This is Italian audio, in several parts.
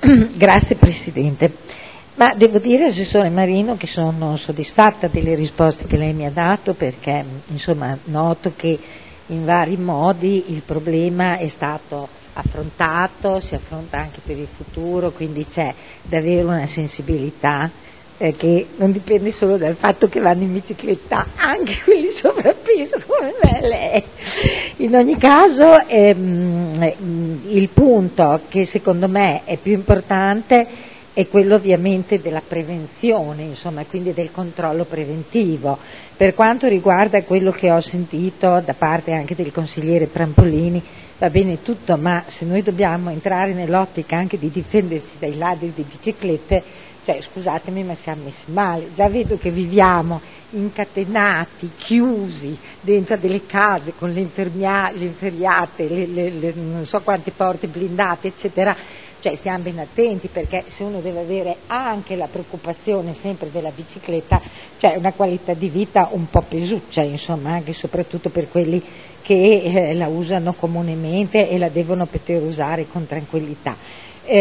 Grazie Presidente. Ma devo dire, Assessore Marino, che sono soddisfatta delle risposte che lei mi ha dato, perché insomma noto che in vari modi il problema è stato affrontato, si affronta anche per il futuro, quindi c'è davvero una sensibilità che non dipende solo dal fatto che vanno in bicicletta, anche quelli sovrappeso come me e lei. In ogni caso il punto che secondo me è più importante è quello ovviamente della prevenzione, insomma, quindi del controllo preventivo. Per quanto riguarda quello che ho sentito da parte anche del consigliere Prampolini, va bene tutto, ma se noi dobbiamo entrare nell'ottica anche di difenderci dai ladri di biciclette, cioè scusatemi ma siamo messi male, già vedo che viviamo incatenati, chiusi dentro delle case con le inferriate, non so quante porte blindate eccetera, cioè stiamo ben attenti, perché se uno deve avere anche la preoccupazione sempre della bicicletta, cioè una qualità di vita un po' pesuccia, insomma, anche e soprattutto per quelli che la usano comunemente e la devono poter usare con tranquillità.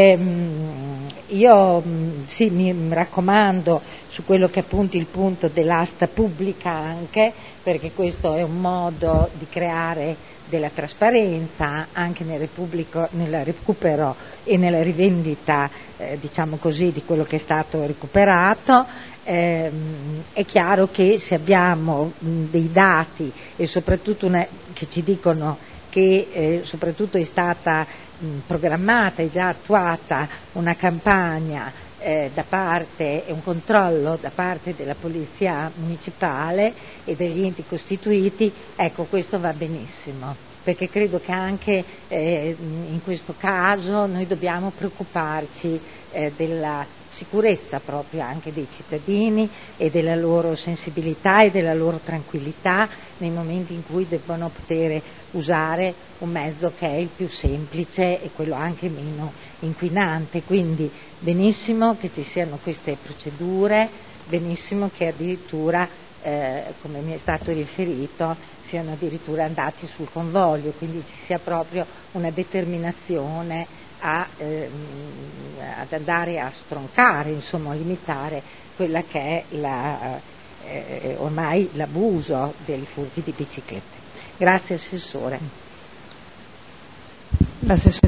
Io sì, mi raccomando su quello che è appunto il punto dell'asta pubblica, anche perché questo è un modo di creare della trasparenza anche nel recupero e nella rivendita diciamo così di quello che è stato recuperato. È chiaro che se abbiamo dei dati e soprattutto che ci dicono che soprattutto è stata programmata e già attuata una campagna da parte e un controllo da parte della Polizia Municipale e degli enti costituiti, ecco, questo va benissimo, perché credo che anche in questo caso noi dobbiamo preoccuparci della sicurezza proprio anche dei cittadini e della loro sensibilità e della loro tranquillità nei momenti in cui debbono poter usare un mezzo che è il più semplice e quello anche meno inquinante. Quindi benissimo che ci siano queste procedure, benissimo che addirittura come mi è stato riferito siano addirittura andati sul convoglio, quindi ci sia proprio una determinazione ad andare a stroncare, insomma a limitare quella che è ormai l'abuso dei furti di biciclette. Grazie Assessore.